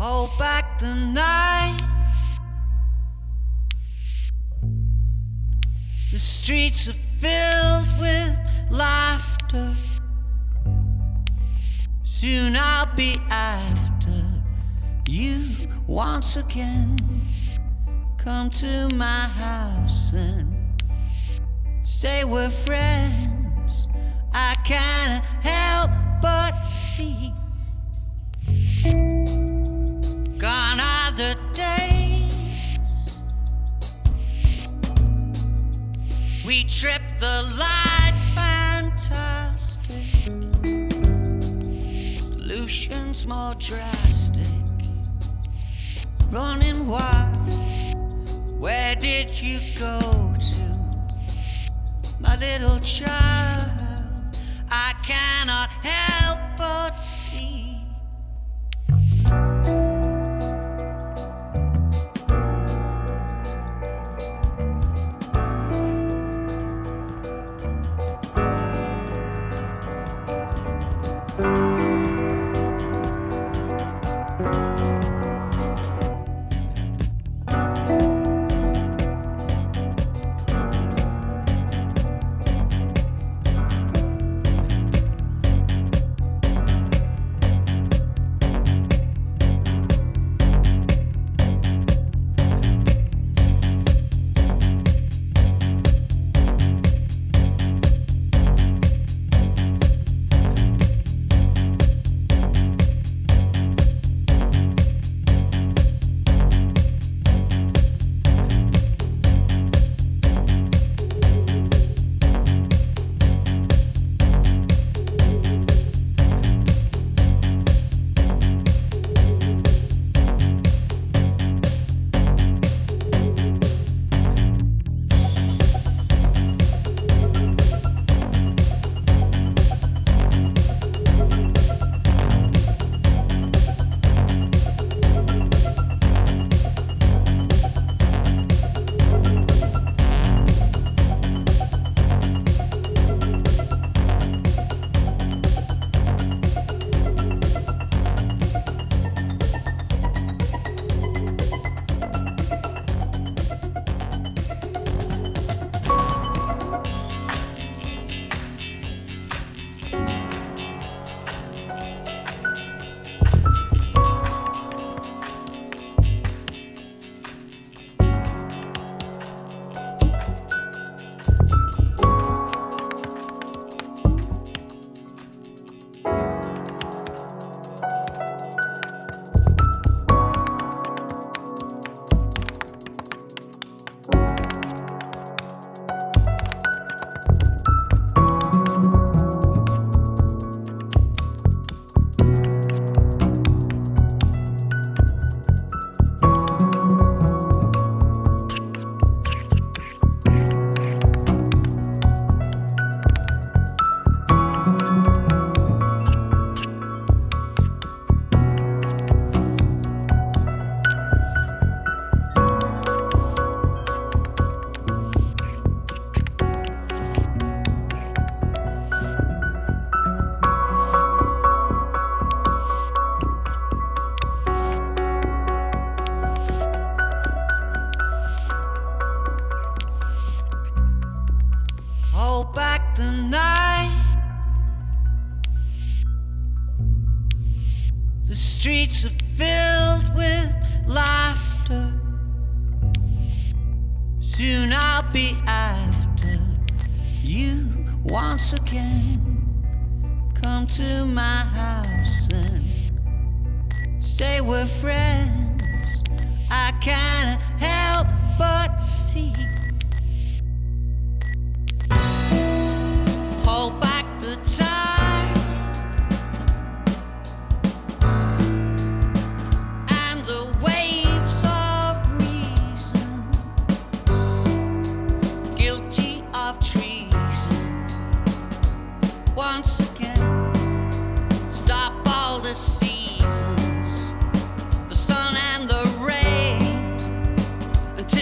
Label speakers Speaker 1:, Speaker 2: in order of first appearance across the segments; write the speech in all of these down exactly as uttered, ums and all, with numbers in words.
Speaker 1: hold back the night. The streets are filled with laughter. Soon I'll be after you once again. Come to my house and say we're friends. I can't help but see. Gone are the days we tripped the light, fantastic. Solutions more drastic. Running wild, where did you go to, my little child? I cannot help but see. Back the night. The streets are filled with laughter. Soon I'll be after you once again. Come to my house and say we're friends. I can't help but see. Hold back the tide and the waves of reason, guilty of treason. Once again, stop all the seasons, the sun and the rain, until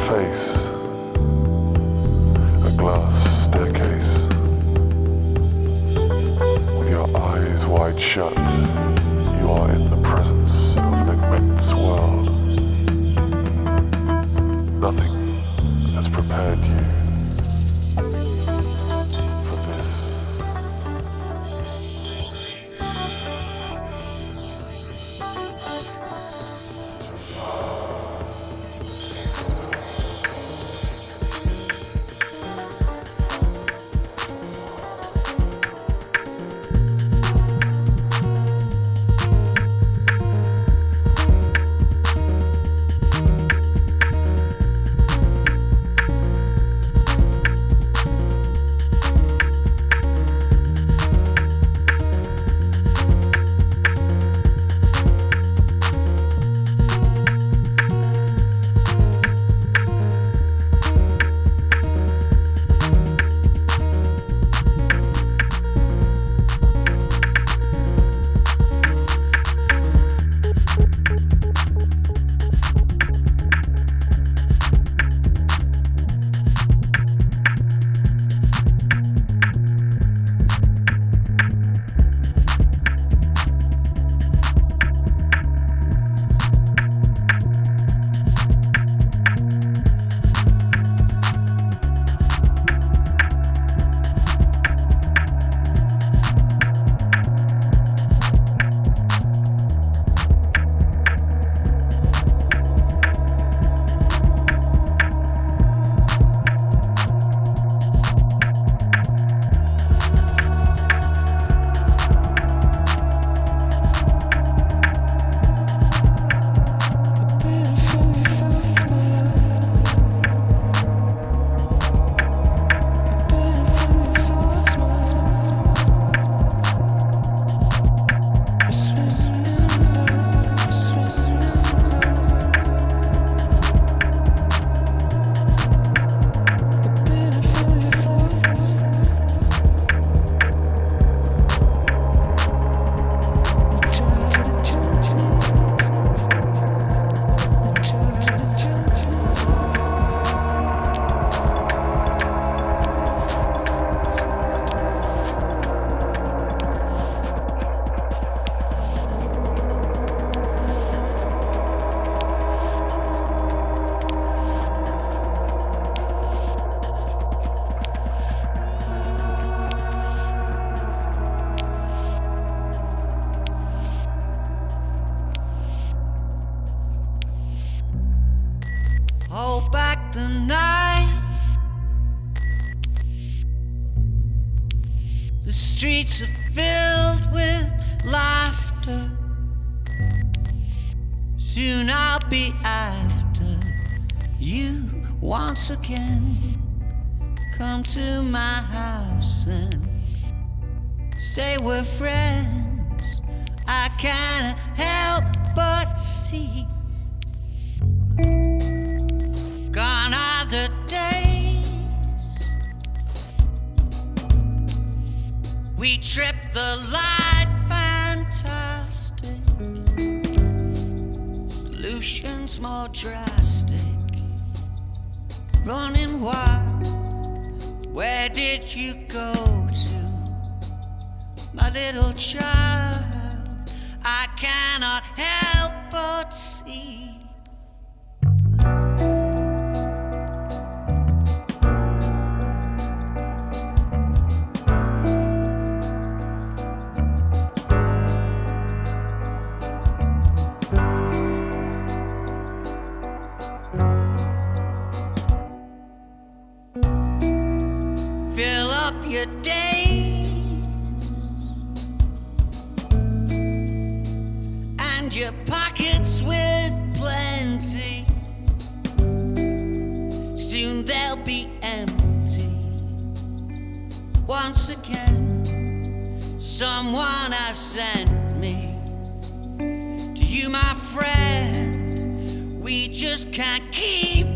Speaker 2: face, a glass staircase. With your eyes wide shut, you are in the presence of an immense world. Nothing has prepared you for this.
Speaker 1: Hold back the night. The streets are filled with laughter. Soon I'll be after you once again. Come to my house and say we're friends. I can't help but see. Gone are the days we tripped the light fantastic. Solutions more drastic. Running wild. Where did you go to, my little child? I cannot help but see. Fill up your days and your pockets with plenty. Soon they'll be empty. Once again, someone has sent me to you, my friend. We just can't keep